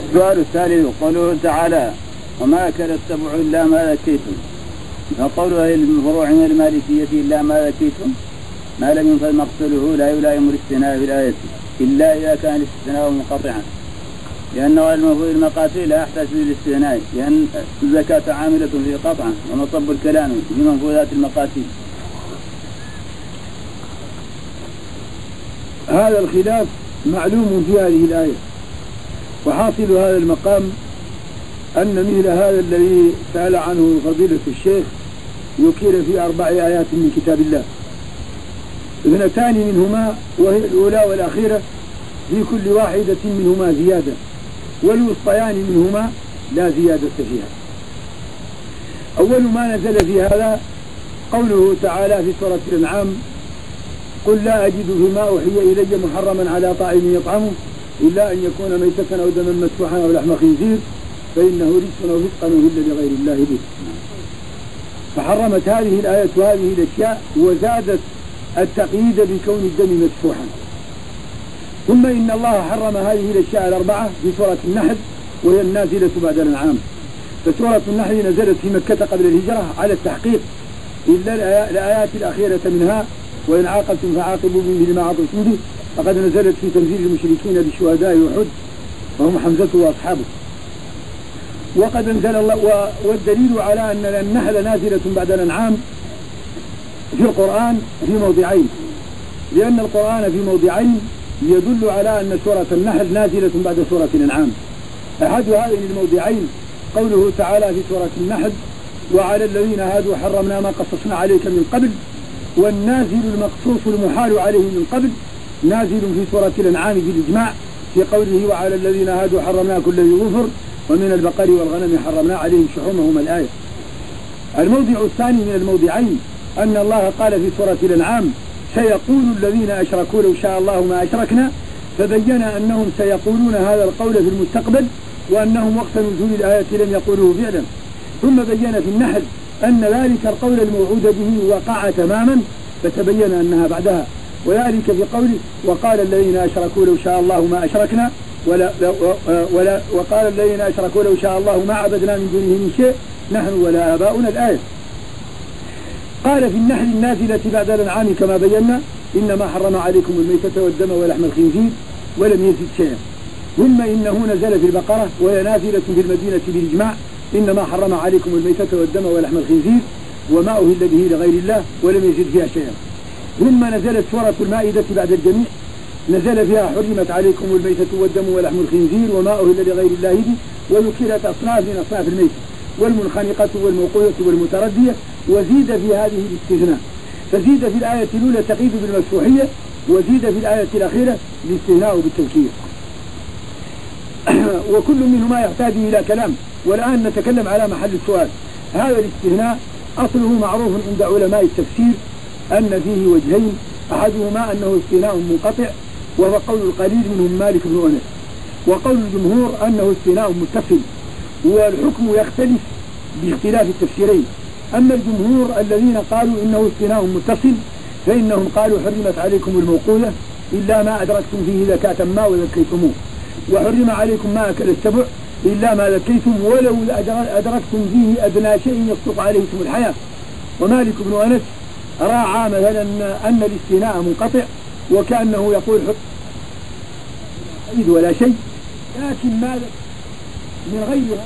السؤال الثالث قوله تعالى وما أكل السبع إلا ما ذكيتم، وقوله الفروع من المالكية إلا ما ذكيتم ما لم ينفذ مقتله لا يلائم الاستثناء في الآية إلا إذا كان الاستثناء منقطعا، لأنه المفروض المقاتل لا يحتاج للاستثناء لأن الزكاة عاملة في قطعا ومصب الكلام في منفوذات المقاتل. هذا الخلاف معلوم في هذه الآية، وحاصل هذا المقام أن مثل هذا الذي سأل عنه فضيلة الشيخ يكير في 4 آيات من كتاب الله، 2 منهما وهي الأولى والأخيرة في كل واحدة منهما زيادة، والوسطيان منهما لا زيادة فيها. أول ما نزل في هذا قوله تعالى في سورة الأنعام قل لا أجد فيما أوحي إلي محرما على طاعم يطعمه إلا أن يكون ميتة أو دما مسفوحا أو لحم خنزير فإنه رجس أو فسقا أهل لغير الله به. فحرمت هذه الآية هذه الأشياء وزادت التقييد بكون الدم مسفوحا. ثم إن الله حرم هذه الأشياء 4 في سورة النحل وهي النازلة بعد الأنعام. فسورة النحل نزلت في مكة قبل الهجرة على التحقيق إلا الآيات الأخيرة منها وإن عاقبتم فعاقبوا بمثل ما عاقبتم به، فقد نزلت في تنزيل المشركين بشهداء أحد وهم حمزة وأصحابه. وقد انزل الله والدليل على أن النحل نازلة بعد الأنعام في القرآن في موضعين، لأن القرآن في موضعين يدل على أن سورة النحل نازلة بعد سورة الأنعام. أحد هذين الموضعين قوله تعالى في سورة النحل وعلى الذين هادوا حرمنا ما قصصنا عليك من قبل، والنازل المقصوص المحال عليه من قبل نازل في سورة الأنعام بالإجماع في قوله وعلى الذين هادوا حرمنا كل ذي ظفر ومن البقر والغنم حرمنا عليهم شحومهما الآية. الموضع الثاني من الموضعين أن الله قال في سورة الأنعام سيقول الذين أشركوا لو شاء الله ما أشركنا، فبين أنهم سيقولون هذا القول في المستقبل وأنهم وقت نزول الآية لم يقولوه فعلا. ثم بين في النحل أن ذلك القول الموعود به وقع تماما فتبين أنها بعدها، وذلك في قوله وقال الذين أشركوا لو شاء الله ما أشركنا وقال الذين أشركوا لو شاء الله ما عبدنا من دونه من شيء نحن ولا آباؤنا الآية. قال في النحل النازلة بعد الأنعام كما بينا إنما حرم عليكم الميتة والدم ولحم الخنزير ولم يزد شيئا. ثم إنه نزل في البقرة وهي نازلة في المدينة بالإجماع إنما حرم عليكم الميتة والدم ولحم الخنزير وما أهل به لغير الله ولم يزد فيها شيئا. ثم نزلت سورة المائدة بعد الجميع نزل فيها حرمت عليكم الميتة والدم ولحم الخنزير وما أهل لغير الله به، وذكرت أصناف من أصناف الميتة والمنخنقة والموقوذة والمتردية، وزيد في هذه الاستثناء، فزيد في الآية الأولى تقييد بالمسفوحية وزيد في الآية الأخيرة الاستثناء بالتوكيد. وكل منهما يحتاج إلى كلام، والآن نتكلم على محل السؤال. هذا الاستثناء أصله معروف عند علماء التفسير أن فيه وجهين، أحدهما أنه استثناء منقطع وهو قول القليل منهم مالك بن أنس، وقول الجمهور أنه استثناء متصل، والحكم يختلف باختلاف التفسيرين. أما الجمهور الذين قالوا إنه استثناء متصل فإنهم قالوا حرمت عليكم الموقوذة إلا ما أدركتم فيه زكاة ما وذكيتموه، وحرم عليكم ما أكل السبع إلا ما ذكيتم ولو أدركتم فيه أدنى شيء يصدق عليه اسم الحياة. ومالك بن أنس راعى مثلا أن الاستثناء منقطع وكأنه يقول حق ولا شيء، لكن ماذا من غيرها.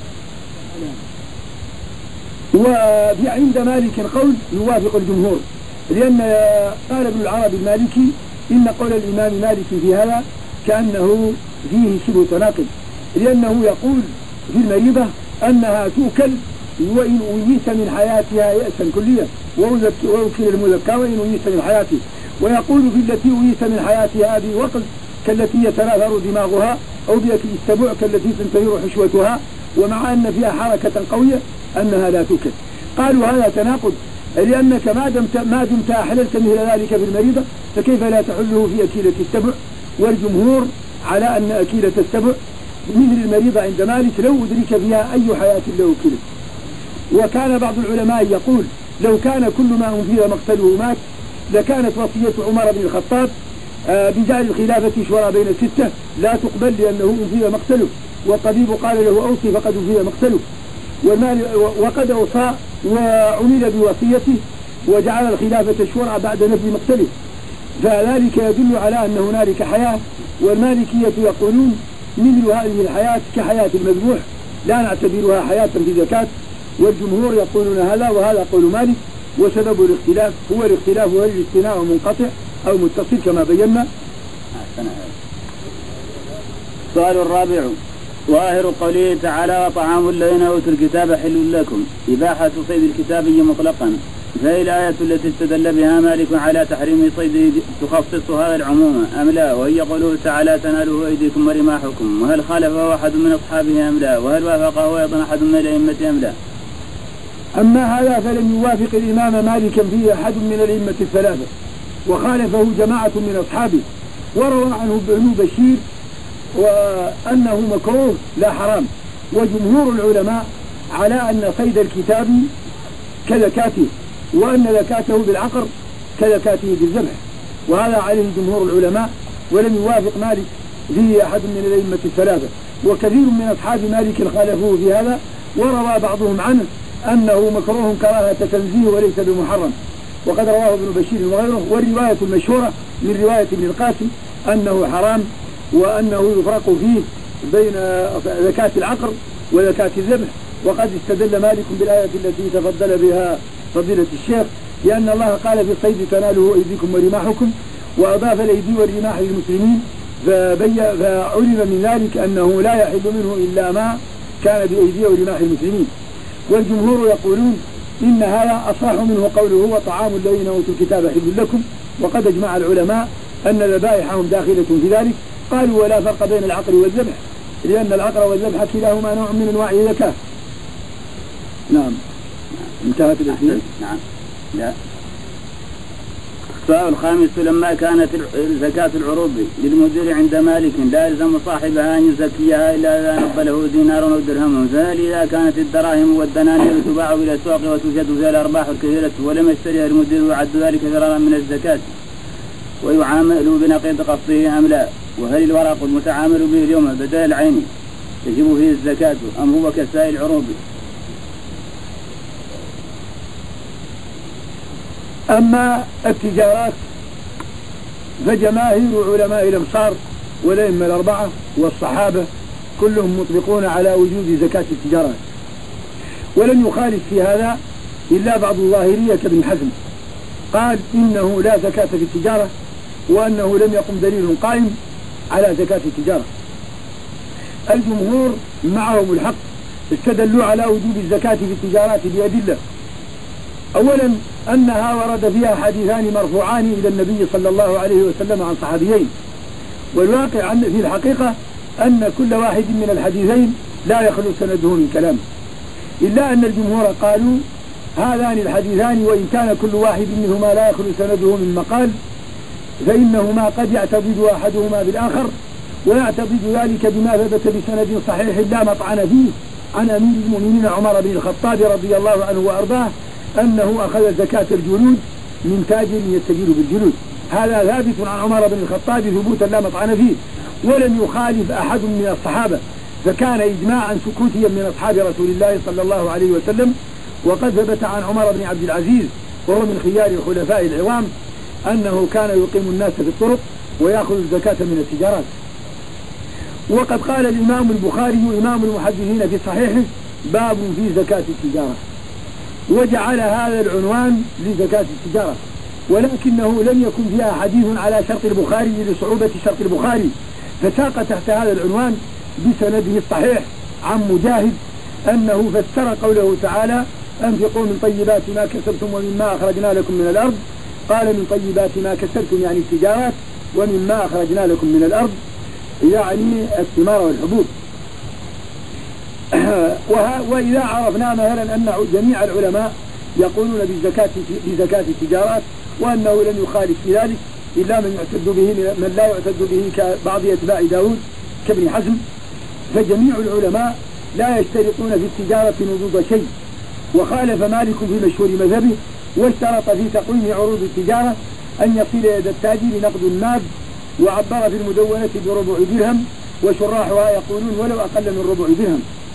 وفي عند مالك قول يوافق الجمهور، لأن قال ابن العربي المالكي إن قول الإمام مالك في هذا كأنه فيه شبه تناقض، لأنه يقول في المريضة أنها توكل وإن أويس من حياتها يأسا كليا ووكل المذكى وإن أويس من حياته، ويقول في التي أويس من حياتها بوقت كالتي يتناثر دماغها أو بأكل السبع كالتي تنتهر حشوتها، ومع أن فيها حركة قوية أنها لا توكل. قالوا هذا تناقض، لأنك ما دمت أحللت مثل ذلك في المريضة فكيف لا تحله في أكيلة السبع؟ والجمهور على أن أكيلة السبع مثل المريضة عند مالك لو أدرك فيها أي حياة لو أكلت. وكان بعض العلماء يقول لو كان كل ما أنفذ مقتله مات لكانت وصية عمر بن الخطاب بجعل الخلافة شورى بين الستة لا تقبل لأنه أصيب مقتله، والطبيب قال له أوصي فقد أصيب مقتله، وقد أوصى وعمل بوصيته وجعل الخلافة الشورى بعد نفي مقتله، فذلك يدل على أن هنالك حياة. والمالكية يقولون مثل هذه الحياة كحياة المذبوح لا نعتبرها حياة في زكاة، والجمهور يقولون هذا، وهذا قول مالك. وسبب الاختلاف هو الاختلاف هل الاستثناء منقطع أو متصل كما بينا. السؤال الرابع: ظاهر قوله تعالى: وطعام الذين أوتوا الكتاب حل لكم، إباحة صيد الكتابي مطلقا، فهي الآية التي استدل بها مالك على تحريم صيد تخصص هذا العموم أم لا؟ وهي قوله تعالى: تناله أيديكم ورماحكم، وهل خالفه أحد من أصحابه أم لا؟ وهل وافقه أيضا أحد من الأئمة أم لا؟ أما هذا فلم يوافق الإمام مالكا فيه أحد من الأئمة الثلاثة، وخالفه جماعة من أصحابه، وروى عنه ابن بشير وأنه مكروه لا حرام. وجمهور العلماء على أن صيد الكتاب كزكاته، وأن زكاته بالعقر كزكاته بالذبح، وهذا عليه جمهور العلماء، ولم يوافق مالك فيه أحد من الأئمة الثلاثة. وكثير من أصحاب مالك خالفوه في هذا، وروى بعضهم عنه أنه مكروه كراهة تنزيه وليس بمحرم، وقد رواه ابن بشير وغيره. والرواية المشهورة من رواية ابن القاسم أنه حرام، وأنه يفرق فيه بين زكاة العقر وزكاة الذبح. وقد استدل مالك بالآية التي تفضل بها فضيلة الشيخ، لأن الله قال في الصيد: تناله أيديكم ورماحكم، وأضاف الأيدي والرماح للمسلمين، فعلم من ذلك أنه لا يحل منه إلا ما كان بأيدي ورماح المسلمين. والجمهور يقولون إن هذا أصح منه قوله: وطعام الذين أوتوا الكتاب حل لكم، وقد أجمع العلماء أن ذبائحهم داخلة في ذلك. قالوا: ولا فرق بين العقر والذبح، لأن العقر والذبح كلاهما نوع من أنواع الزكاة. نعم، انتهت الأسئلة. نعم. لا. السؤال الخامس: لما كانت زكاة العروض للمدير عند مالك لا يلزم صاحبها أن يزكيها إلا إذا نقبل له دينار أو درهم، فهل إذا كانت الدراهم والدنانير تباع إلى السوق وتوجد فيها الأرباح الكثيرة ولم يشتريها المدير يعد ذلك فرارا من الزكاة ويعامل بنقيض قصده أم لا؟ وهل الورق المتعامل به اليوم بدل العين تجب فيه الزكاة أم هو كسائر العروض؟ أما التجارات فجماهير علماء الأمصار والأئمة الأربعة والصحابة كلهم مطلقون على وجوب زكاة التجارات، ولم يخالف في هذا إلا بعض الظاهرية كابن حزم، قال إنه لا زكاة في التجارة، وأنه لم يقم دليل قائم على زكاة التجارة. الجمهور معهم الحق، استدلوا على وجوب الزكاة في التجارات بأدلة. أولا أنها ورد فيها حديثان مرفوعان إلى النبي صلى الله عليه وسلم عن صحابيين، والواقع في الحقيقة أن كل واحد من الحديثين لا يخلو سنده من كلام، إلا أن الجمهور قالوا هذان الحديثان وإن كان كل واحد منهما لا يخلو سنده من مقال، فإنهما قد يعتضد أحدهما بالآخر، ويعتضد ذلك بما ثبت بسند صحيح لا مطعن فيه عن أمير المؤمنين عمر بن الخطاب رضي الله عنه وأرضاه أنه أخذ زكاة الجلود من تاجر يتجر بالجلود. هذا ثابت عن عمر بن الخطاب ثبوتا لا مطعن فيه، ولم يخالف أحد من الصحابة، فكان إجماعا سكوتيا من أصحاب رسول الله صلى الله عليه وسلم. وقد ثبت عن عمر بن عبد العزيز وهو من خيار الخلفاء العظام أنه كان يقيم الناس في الطرق ويأخذ الزكاة من التجارات. وقد قال الإمام البخاري إمام المحدثين في صحيحه: باب في زكاة التجارة، وجعل هذا العنوان لزكاة التجارة، ولكنه لم يكن فيها حديث على شرط البخاري لصعوبة شرط البخاري، فساق تحت هذا العنوان بسنده الصحيح عن مجاهد أنه فسر قوله تعالى: أنفقوا من طيبات ما كسبتم ومما أخرجنا لكم من الأرض. قال: من طيبات ما كسبتم يعني التجارات، ومما أخرجنا لكم من الأرض يعني الثمار والحبوب. وإذا عرفنا مثلا أن جميع العلماء يقولون بزكاة التجارات، وأنه لم يخالف في ذلك إلا من لا يعتد به كبعض أتباع داود كابن حزم، فجميع العلماء لا يشترطون في التجارة نضوض شيء. وخالف مالك في مشهور مذهبه، واشترط في تقويم عروض التجارة أن يصل يد التاجر نقد ماد وعبر في المدونة بربع درهم، وشراحها يقولون ولو أقل من ربع درهم.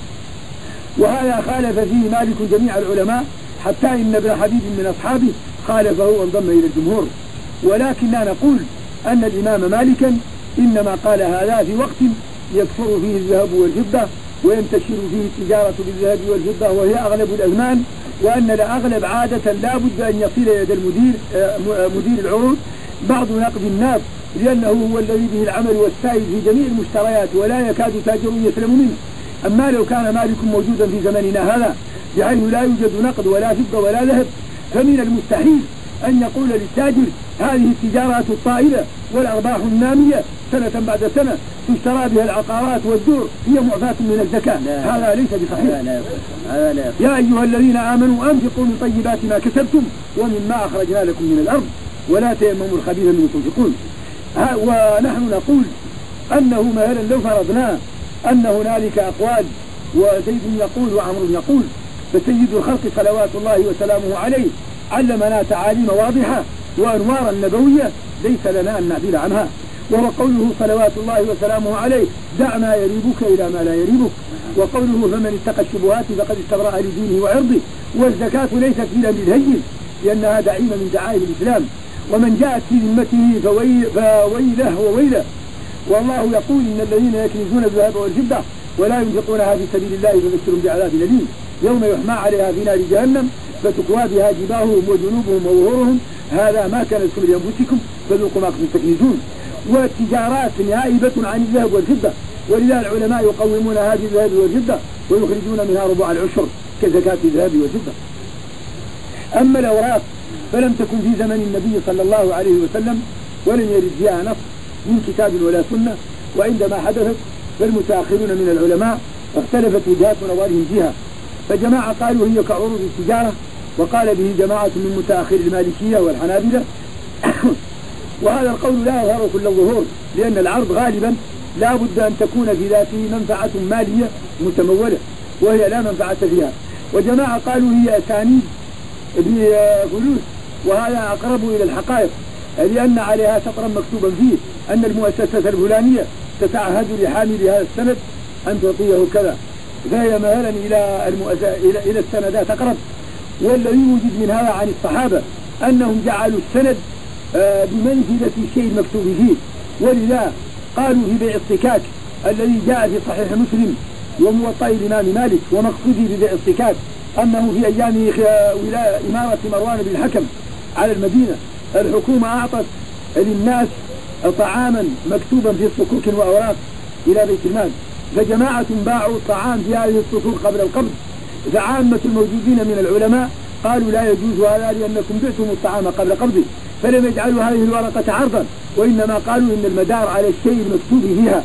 وهذا خالف فيه مالك جميع العلماء، حتى إن ابن حبيب من أصحابه خالفه وانضم إلى الجمهور. ولكننا نقول أن الإمام مالكا إنما قال هذا في وقت يكثر فيه الذهب والفضة وينتشر فيه التجارة بالذهب والفضة وهي أغلب الأزمان، وأن الأغلب عادة لا بد أن يصل يد مدير العروض بعض نقد الناس، لأنه هو الذي به العمل والسائل في جميع المشتريات ولا يكاد تاجر يسلم منه. أما لو كان مالك موجودا في زمننا هذا بحيث لا يوجد نقد ولا فضة ولا ذهب، فمن المستحيل أن يقول للتاجر هذه التجارات الطائلة والأرباح النامية سنة بعد سنة تشترى بها العقارات والدور هي معفاة من الزكاة. هذا ليس بصحيح. يا أيها الذين آمنوا أنفقوا من طيبات ما كسبتم ومما أخرجنا لكم من الأرض ولا تيمموا الخبيث منه تنفقون. ونحن نقول أنه مثلا لو فرضنا أن هنالك أقوال وزيد يقول وعمر يقول، فسيد الخلق صلوات الله وسلامه عليه علمنا تعاليم واضحة وأنوارا نبوية ليس لنا أن نعدل عنها، وهو قوله صلوات الله وسلامه عليه دع ما يريبك إلى ما لا يريبك، وقوله فمن اتقى الشبهات فقد استبرأ لدينه وعرضه. والزكاة ليست إلا للهين لأنها دعيمة من دعائم الإسلام، ومن جاءت في ذمته فويله وويله. والله يقول إن الذين يكنزون الذهب والفضة ولا ينفقونها في سبيل الله فبشرهم بعذاب أليم يوم يحمى عليها في نار جهنم فتكوى بها جباههم وجنوبهم وظهورهم هذا ما كنزتم لأنفسكم فذوقوا ما كنتم تكنزون. والتجارات نائبة عن الذهب والفضة، ولذا العلماء يقومون هذه الذهب والفضة ويخرجون منها ربع العشر كزكاة الذهب والفضة. أما الأوراق فلم تكن في زمن النبي صلى الله عليه وسلم ولم يرد فيها نص من كتاب ولا سنة، وعندما حدثت فالمتأخرون من العلماء اختلفت وجهات نظرهم فيها، فجماعة قالوا هي كعروض التجارة، وقال به جماعة من متأخر المالكية والحنابلة وهذا القول لا يظهر كل الظهور، لأن العرض غالبا لا بد أن تكون في ذاته منفعة مالية متمولة وهي لا منفعة فيها. وجماعة قالوا هي أسانيد بفلوس، وهذا أقرب إلى الحقائق، لأن عليها سطرا مكتوبا فيه أن المؤسسة الفلانية تتعهد لحامل هذا السند أن تعطيه كذا، فهي مثلا إلى السندات أقرب. والذي يوجد من هذا عن الصحابة أنهم جعلوا السند بمنزلة الشيء المكتوب فيه، ولذا قالوا في بيع الصكاك الذي جاء في صحيح مسلم وموطأ الإمام مالك ومقصودي ببيع الصكاك أنه في أيام إمارة مروان بن الحكم على المدينة الحكومة أعطت للناس طعاما مكتوبا في صكوك وأوراق إلى بيت المال، فجماعة باعوا الطعام في هذه الصكوك قبل القبض، فعامة الموجودين من العلماء قالوا لا يجوز هذا لأنكم بعتم الطعام قبل قبضه، فلم يجعلوا هذه الورقة عرضا، وإنما قالوا إن المدار على الشيء المكتوب فيها،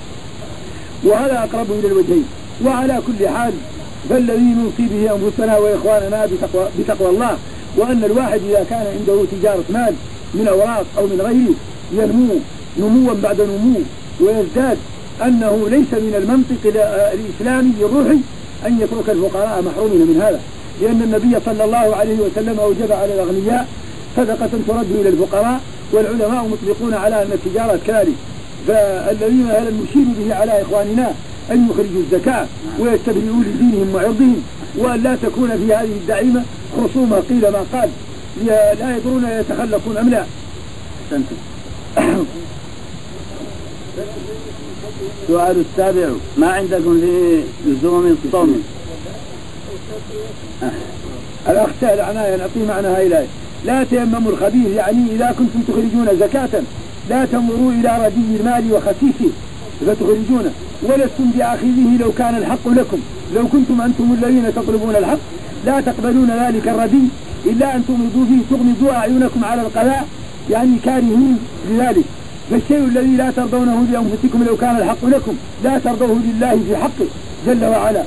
وهذا أقرب إلى الوجهين. وعلى كل حال فالذي نوصي به أنفسنا وإخواننا بتقوى الله، وأن الواحد إذا كان عنده تجارة مال من أوراق أو من غيره ينمو نموا بعد نمو ويزداد، أنه ليس من المنطق الإسلامي الروحي أن يترك الفقراء محرومين من هذا، لأن النبي صلى الله عليه وسلم أوجب على الأغنياء صدقة ترد إلى الفقراء، والعلماء مطلقون على أن التجارة كذلك. فالذين هذا نشير به على إخواننا أن يخرجوا الزكاة ويستبرئوا لدينهم وعرضهم، وأن لا تكون في هذه الدعيمة خصومة قيل ما قال لا يدرون يتخلقون أم لا. السؤال السابع ما عندكم في لزوم الصوم؟ الأخ سأل عنها نعطيه معناها إليه. لا تيمموا الخبيث، يعني إذا كنتم تخرجون زكاة لا تنظروا إلى ردي المال وخسيسه فتخرجونه، ولستم بآخذه لو كان الحق لكم، لو كنتم أنتم الذين تطلبون الحق لا تقبلون ذلك الردي إلا أن تغمضوا فيه، تغمضوا أعينكم على القضاء يعني كارهين لذلك. فالشيء الذي لا ترضونه لأنفسكم لو كان الحق لكم لا ترضوه لله في حقه جل وعلا.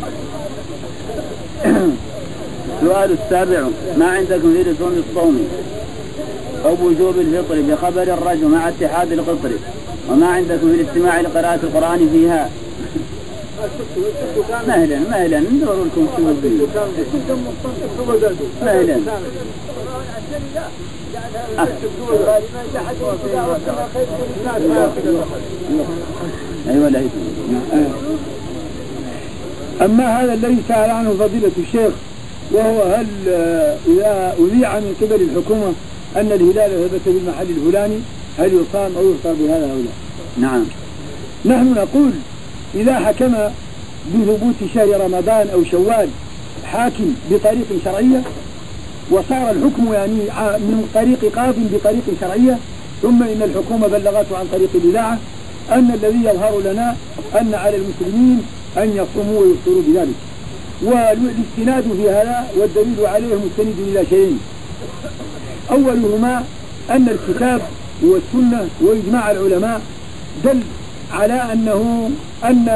السؤال السابع ما عندكم في لزوم الصوم أو وجوب الفطر بخبر الرجل مع اتحاد القطر، وما عندكم في الاستماع لقراءة القرآن فيها؟ مهلا ندور لكم شو مهلا أيوة لا. أما هذا الذي سأل عنه فضيلة الشيخ وهو هل إذا أذيع من قبل الحكومة أن الهلال ثبت بالمحل الفلاني هل يصام أو يفطر بهذا أو لا؟ نعم. نحن نقول إذا حكم بثبوت شهر رمضان أو شوال حاكم بطريق شرعية وصار الحكم يعني من طريق قاض بطريق شرعية ثم إن الحكومة بلغته عن طريق الإذاعة أن الذي يظهر لنا أن على المسلمين أن يصوموا ويفطروا بذلك. والاستناد في هذا والدليل عليه مستند إلى شيئين، أولهما أن الكتاب والسنة وإجماع العلماء دل على أن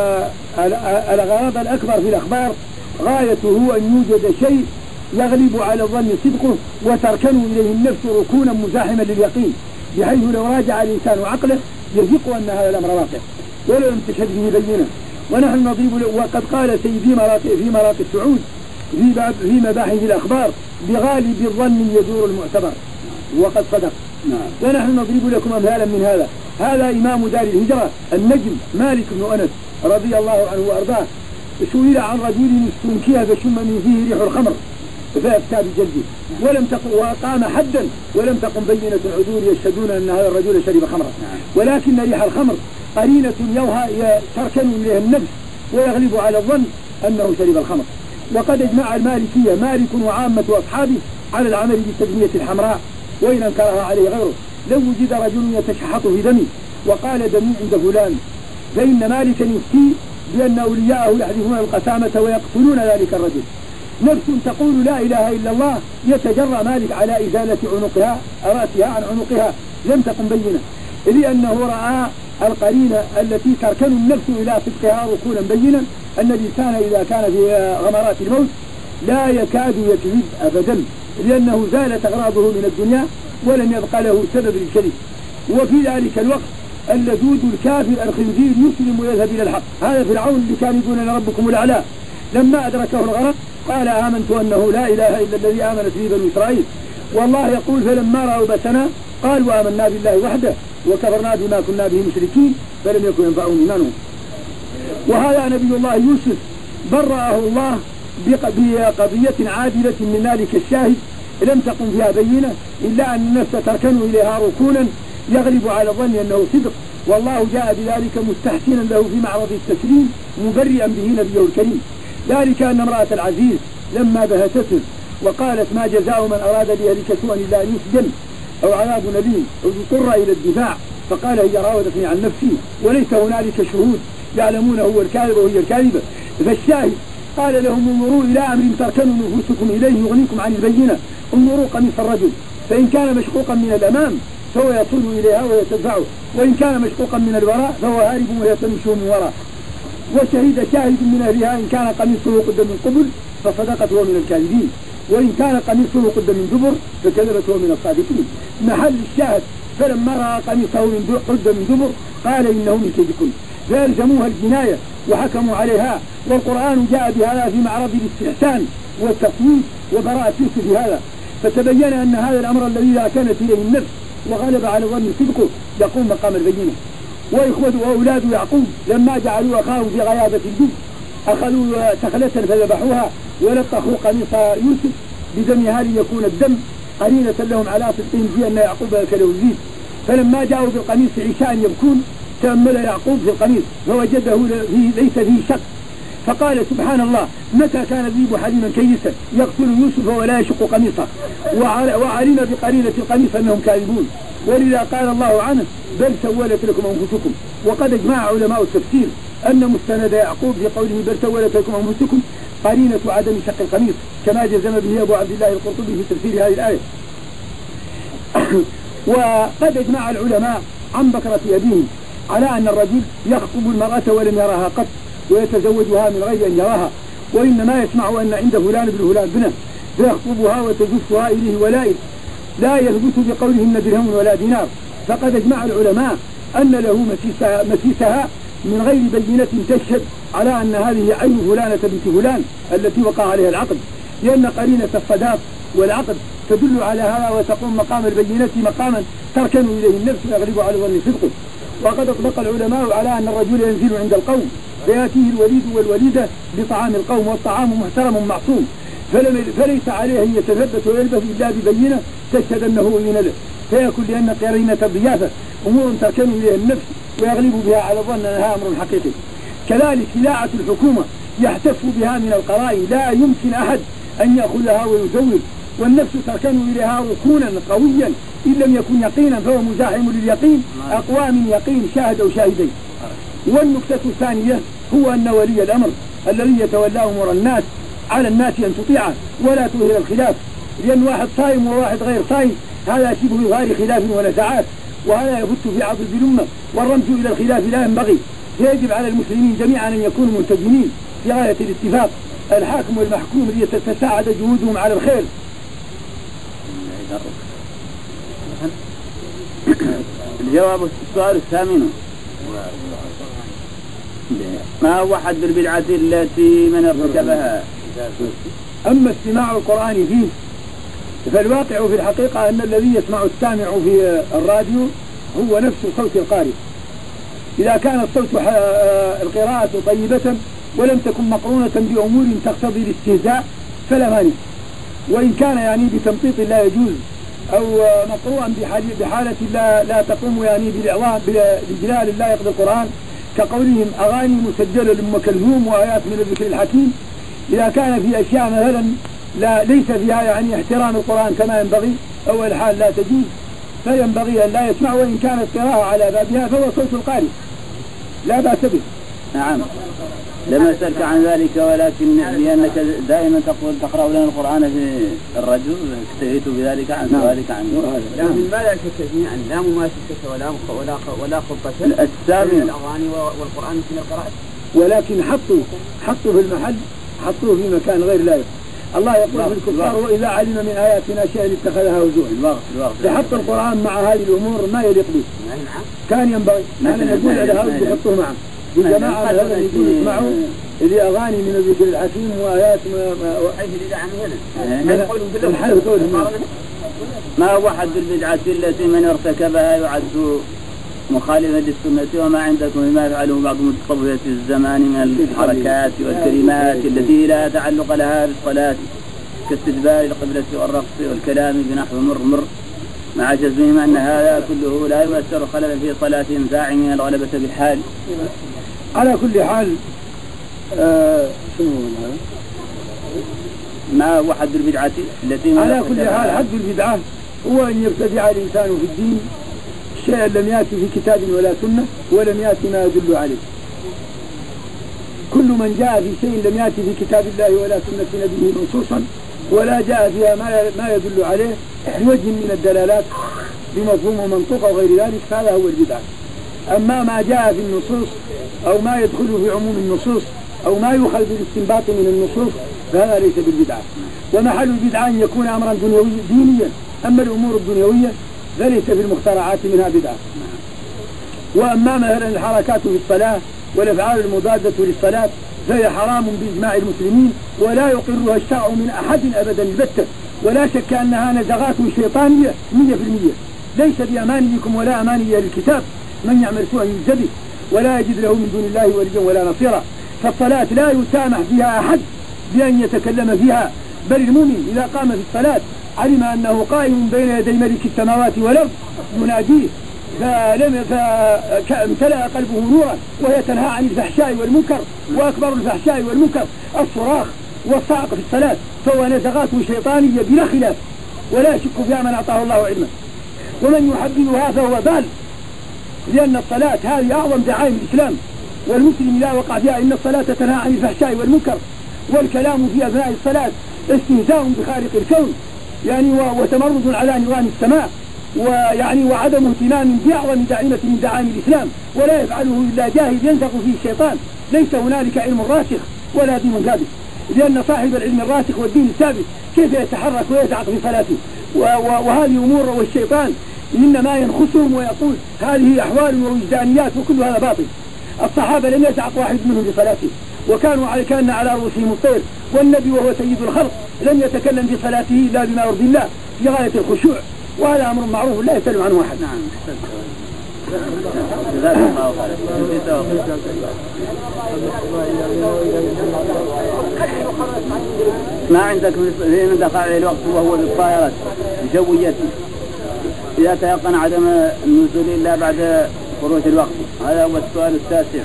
الغرض الأكبر في الأخبار غايته أن يوجد شيء يغلب على الظن صدقه وتركن إليه النفس ركونا مزاحما لليقين، بحيث لو راجع الإنسان عقله يثق أن هذا الأمر واقع ولو لم تشهد به بينه. ونحن نضرب وقد قال سيدي في مراقي السعود في مباحث الأخبار بغالب الظن يدور المعتبر وقد صدق. ونحن نضرب لكم أمثالا من هذا إمام دار الهجرة النجم مالك بن أنس رضي الله عنه وأرضاه سئل عن رجل استنكي فشم من فيه ريح الخمر فأفتى بجلده وقام حدا ولم تقم بينة عدول يشهدون أن هذا الرجل شرب خمرا، ولكن ريح الخمر قرينة تركن إليها النفس ويغلب على الظن أنه شرب الخمر. وقد اجمع المالكية مالك وعامة أصحابه على العمل بالتدمية الحمراء وإن انكرها عليه غيره. لو وجد رجل يتشحط في دمي وقال دمي عند فلان فإن مالكا يفتي بأن أولياءه يحذفون القسامة ويقتلون ذلك الرجل. نفس تقول لا إله إلا الله يتجرأ مالك على إزالة رأسها عن عنقها لم تقم بينة، لأنه رأى القرينة التي تركن النفس إلى صدقها ركونا بينا أن الإنسان إذا كان في غمرات الموت لا يكاد يكذب أبدا، لأنه زالت أغراضه من الدنيا ولم يبقى له سبب للكذب. وفي ذلك الوقت اللدود الكافر الخنزير يسلم ويذهب إلى الحق. هذا فرعون اللي كان يقول أنا ربكم الأعلى لما أدركه الغرق قال آمنت أنه لا إله إلا الذي آمنت به بنو إسرائيل. والله يقول فلما رأوا بأسنا قالوا آمنا بالله وحده وكفرنا بما كنا به مشركين فلم يكن ينفعهم إيمانهم. وهذا نبي الله يوسف برأه الله بقضية عادلة من ذلك الشاهد لم تقم فيها بينة إلا أن النفس تركن إليها ركونا يغلب على الظن أنه صدق، والله جاء بذلك مستحسنا له في معرض التسليم مبرئا به نبيه الكريم. ذلك أن امرأة العزيز لما بهتته وقالت ما جزاء من أراد بأهلك سوءا إلا أن يسجن أو عذاب أليم أو يضطر إلى الدفاع، فقال هي راودتني عن نفسي وليس هنالك شهود يعلمون هو الكاذب وهي الكاذبة. فالشاهد قال لهم انظروا إلى أمر تركنوا نفوسكم إليه يغنيكم عن البينة، انظروا قميص الرجل فإن كان مشقوقا من الأمام فهو يصل إليها ويتدفعه، وإن كان مشقوقا من الوراء فهو هارب ويتمشوا من وراء. وشهد شاهد من أهلها إن كان قميصه قد من قبل فصدقت هو من الكاذبين، وإن كان قميصه قد من دبر فكذبت هو من الصادقين. محل الشاهد فلما رأى قميصه قد من دبر قال إنه من كيدكن، فألزموها الجناية وحكموا عليها. والقرآن جاء بهذا في معرض الاستحسان والتصويت وبراءة يوسف بهذا، فتبين أن هذا الأمر الذي إذا كانت إليه النفس وغلب على ظن صدقه يقوم مقام البينة. وإخوة وأولاد يعقوب لما جعلوا أخاهم في غيابة الجب أخذوا سخلة فذبحوها ولطخوا قميص يوسف بدمها ليكون الدم قرينة لهم على صدقهم في أن يعقوب أكله الزيت. فلما جاءوا بالقميص عشاء يبكون تأمل يعقوب في القميص فوجده ليس فيه شك، فقال سبحان الله متى كان الذئب حليما كيسا يقتل يوسف ولا يشق قميصه، وعلم بقرينة القميص أنهم كاذبون. ولذا قال الله عنه بل سولت لكم أنفسكم. وقد اجمع علماء التفسير أن مستند يعقوب في قوله بل سولت لكم أنفسكم قرينة عدم شق القميص كما جزم به أبو عبد الله القرطبي في تفسير هذه الآية. وقد اجمع العلماء عن بكرة أبيهم على أن الرجل يخطب المرأة ولم يراها قط ويتزوجها من غير أن يراها، وإنما يسمع أن عند فلان بن فلان بنه فيخطبها وتجفها إليه ولائد لا يثبت بقولهن درهم ولا دينار. فقد اجمع العلماء أن له مسيسها من غير بينة تشهد على أن هذه عين فلانة بنت فلان التي وقع عليها العقد، لأن قرينة الصداق والعقد تدل على هذا وتقوم مقام البينة مقاما تركن إليه النفس ويغلب على ظن صدقه. وقد أطلق العلماء على أن الرجل ينزل عند القوم فيأتيه الوليد والوليدة بطعام القوم، والطعام محترم معصوم، فليس عليه أن يتثبت ويلبث إلا ببينة تشهد أنه أذن له، فيكون لأن قرينة الضيافة أمور تركن إليه النفس ويغلب بها على الظن أنها أمر حقيقي. كذلك خداعة الحكومة يحتف بها من القرائن، لا يمكن أحد أن يأخذها ويزور، والنفس تركن إليها ركونا قويا إن لم يكن يقينا فهو مزاحم لليقين أقوى من يقين شاهد أو شاهدين. والنكتة الثانية هو أن ولي الأمر الذي يتولى أمور الناس على الناس أن تطيعه ولا تظهر الخلاف، لأن واحد صائم وواحد غير صائم هذا شبه غير خلاف ونزاعات، وهذا يفت في عضد الأمة، والرمز إلى الخلاف لا ينبغي. فيجب على المسلمين جميعا أن يكونوا منتجمين في غاية الاتفاق، الحاكم والمحكوم ليتساعد جهودهم على الخير. الجواب السؤال الثامن: ما هو حد البدعة التي من ارتكبها؟ أما استماع القرآن فيه فالواقع في الحقيقة أن الذي يسمع السامع في الراديو هو نفس صوت القارئ، إذا كان الصوت القراءة طيبة ولم تكن مقرونة بأمور تقتضي الاستهزاء فلا مانع، وإن كان يعني بتمطيط لا يجوز أو مقروءا بحالة لا تقوم يعني بالإعظام بجلال لا يقضي القرآن، كقولهم أغاني مسجلة لأم كلثوم وآيات من الذكر الحكيم. إذا كان في أشياء مثلا ليس فيها يعني احترام القرآن كما ينبغي أو الحال لا تجوز فينبغي أن لا يسمع، وإن كانت قراءة على بابها فهو صوت القارئ لا بأس به. نعم، لم أسألك عن ذلك، ولكن لأنك دائما تقرأ لنا القرآن في الرجل اكتفيت بذلك عن سؤالك عنه. لكن ما لا شك فيه يعني لا مماسكة ولا خلطة الأغاني والقرآن من القراءة، ولكن حطوا في المحل، حطوه في مكان غير لائق. الله يقول في الكفار: وإذا علم من آياتنا شيئا اتخذها هزوا. لحط القرآن مع هذه الأمور ما يليق به، كان ينبغي أن نقول على هذا يحطوه معه بجماعة هذا يقول اسمعوا إذا أغاني من الذكر الحكيم وآيات وحيث الإذاعة هنا. ما هو حد البدعة التي من ارتكبها يعد مخالفا للسنة؟ وما عندكم بما يفعله بعض متصوفة الزمان من الحركات والكلمات التي لا تعلق لها بالصلاة كاستدبار القبلة والرقص والكلام بنحو مرمر، مع جزمهم أن هذا كله لا يؤثر خللا في صلاتهم زاعمين الغلبة بالحال. على كل حال ما هو حد البدعة التي على كل حال حد البدعة هو أن يبتدع الإنسان في الدين شيئا لم يأتي في كتاب ولا سنة ولم يأتي ما يدل عليه. كل من جاء في شيء لم يأتي في كتاب الله ولا سنة نبيه نصوصا ولا جاء فيها ما يدل عليه بوجه من الدلالات بمفهوم ومنطق وغير ذلك فهذا هو البدعة. أما ما جاء في النصوص أو ما يدخل في عموم النصوص أو ما يؤخذ بالاستنباط من النصوص فهذا ليس بالبدعة. ومحل البدعة أن يكون أمرا دينيا، أما الأمور الدنيوية فليس في المخترعات منها بدعة. وأما مثلا الحركات في الصلاة والأفعال المضادة للصلاة فهي حرام بإجماع المسلمين ولا يقرها الشرع من أحد أبدا البتة، ولا شك أنها نزغات شيطانية 100%، ليس بأمانيكم ولا أماني الكتاب، من يعمل سوءا يجزى به ولا يجد له من دون الله وليا ولا نصيرا. فالصلاة لا يسامح فيها أحد بأن يتكلم فيها، بل المؤمن إذا قام في الصلاة علم أنه قائم بين يدي ملك السماوات والأرض يناديه فامتلأ قلبه نورا، وهي تنهى عن الفحشاء والمنكر، وأكبر الفحشاء والمنكر الصراخ والصعق في الصلاة، فهو نزغات شيطانية بلا خلاف ولا يشك فيها من أعطاه الله علما. ومن يحبذها فهو ضال، لأن الصلاة هذه أعظم دعائم الإسلام، والمسلم إذا وقع فيها إن الصلاة تنهى عن الفحشاء والمنكر، والكلام في أثناء الصلاة استهزاء بخالق الكون يعني وتمرد على نظام السماء، ويعني وعدم اهتمام بأعظم داعمة من دعائم الإسلام، ولا يفعله إلا جاهل ينزغ فيه الشيطان. ليس هنالك علم راسخ ولا دين ثابت، لأن صاحب العلم الراسخ والدين الثابت كيف يتحرك ويتعق في صلاته؟ وهذه أمور، والشيطان إنما ينخسهم ويقول هذه أحوال ووجدانيات وكل هذا باطل. الصحابة لم يسعق واحد منهم بصلاته، وكانوا كان على رؤوسهم الطير، والنبي وهو سيد الخلق لم يتكلم في صلاته إلا بما يرضي الله في غاية الخشوع، وهذا أمر معروف لا يسأل عنه أحد. نعم. ما عندك من دخل عليه الوقت وهو بالطائرة الجوية إذا تيقن عدم النزول إلا بعد خروج الوقت؟ هذا هو السؤال التاسع.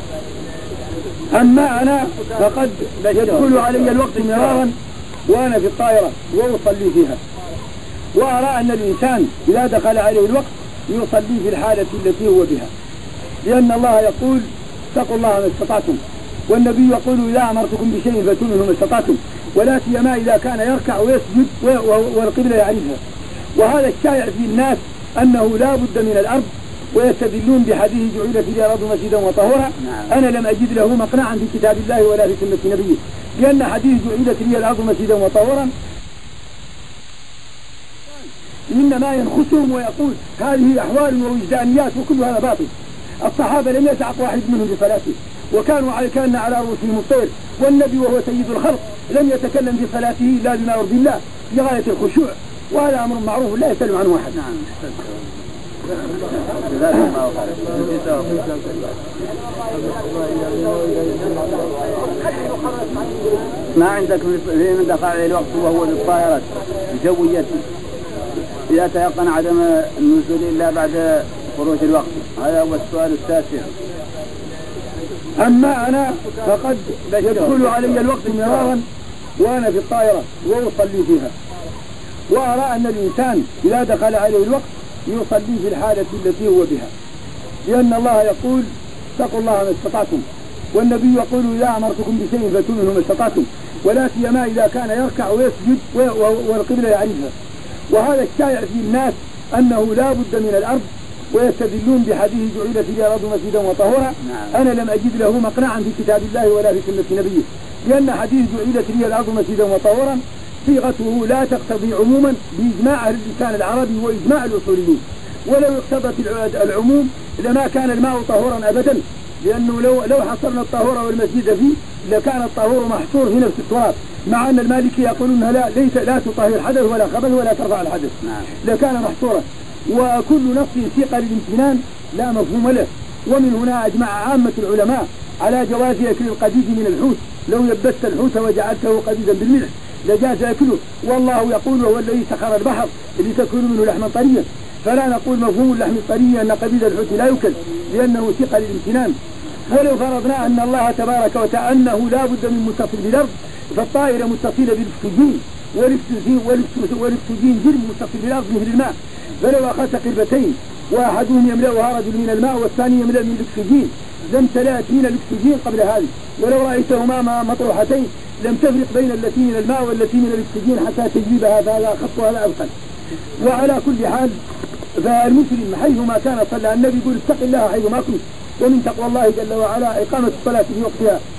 أما أنا فقد يدخل علي الوقت مرارا وأنا في الطائرة وأصلي فيها، وأرى أن الإنسان إذا دخل عليه الوقت يصلي في الحالة التي هو بها، لأن الله يقول اتقوا الله ما استطعتم، والنبي يقول إذا أمرتكم بشيء فاتوا منه ما استطعتم، ولا سيما إذا كان يركع ويسجد والقبلة يعرفها. وهذا الشائع في الناس أنه لا بد من الأرض، ويستدلون بحديث جعلت لي الأرض مسجدا وطهورا. أنا لم أجد له مقنعا في كتاب الله ولا في سنة نبيه، لأن حديث جعلت لي الأرض مسجدا وطهورا إنما ينخسهم ويقول هذه أحوال ووجدانيات وكل هذا باطل. الصحابة لم يسعق واحد منهم بصلاته، وكانوا كان على رؤوسهم الطير، والنبي وهو سيد الخلق لم يتكلم في صلاته إلا بما يرضي الله في غاية الخشوع، وهذا أمر معروف لا يسأل عنه أحد. نعم. ما عندك من دخل عليه الوقت وهو بالطائرة الجوية إذا تيقن عدم النزول إلا بعد خروج الوقت؟ هذا هو السؤال التاسع. أما أنا فقد يدخل علي الوقت مرارا وأنا في الطائرة وأصلي فيها، وأرى أن الإنسان إذا دخل عليه الوقت يصلي في الحالة التي هو بها، لأن الله يقول اتقوا الله ما استطعتم، والنبي يقول إذا أمرتكم بشيء فاتوا منه ما استطعتم، ولا سيما إذا كان يركع ويسجد والقبلة يعرفها. وهذا الشائع في الناس أنه لا بد من الأرض، ويستدلون بحديث جعلت لي الأرض مسجدا وطهورا. أنا لم أجد له مقنعا في كتاب الله ولا في سنة نبيه، لأن حديث جعلت لي الأرض مسجدا وطهورا صيغته لا تقتضي عموما بإجماع أهل اللسان العربي وإجماع الأصوليين، ولو اقتضت العموم لما كان الماء طهورا أبدا، لأنه لو حصرنا الطهور والمسجد فيه لكان الطهور محصور في نفس التراب، مع أن المالكي يقولون لا تطهر حدث ولا خبث ولا ترفع الحدث، لكان محصورا. وكل نص سيق للامتنان لا مفهوم له، ومن هنا أجمع عامة العلماء على جواز أكل القديد من الحوت، لو يبست الحوت وجعلته قديدا بالملح لجاز أكله، والله يقول هو الذي سخر البحر لتأكلوا منه لحما طريا، فلا نقول مفهوم اللحم الطري أن قديد الحوت لا يؤكل لأنه سيق للامتنان. ولو فرضنا أن الله تبارك وتعالى أنه لا بد من متصل بالأرض، فالطائرة متصلة بالأكسجين، والأكسجين جرم متصل بالأرض مثل الماء، فلو أخذت قربتين وأحدهم يملأها رجل من الماء والثاني يملأ من الأكسجين لم تلات من الأكسجين قبل هذه، ولو رأيتهما مطروحتين لم تفرق بين التي من الماء والتي من الأكسجين حتى تجيبها، هذا أخف وهذا أبخل. وعلى كل حال فالمسلم حيثما كان صلى، النبي يقول اتق الله حيثما كنت، ومن تقوى الله جل وعلا إقامة الصلاة في وقتها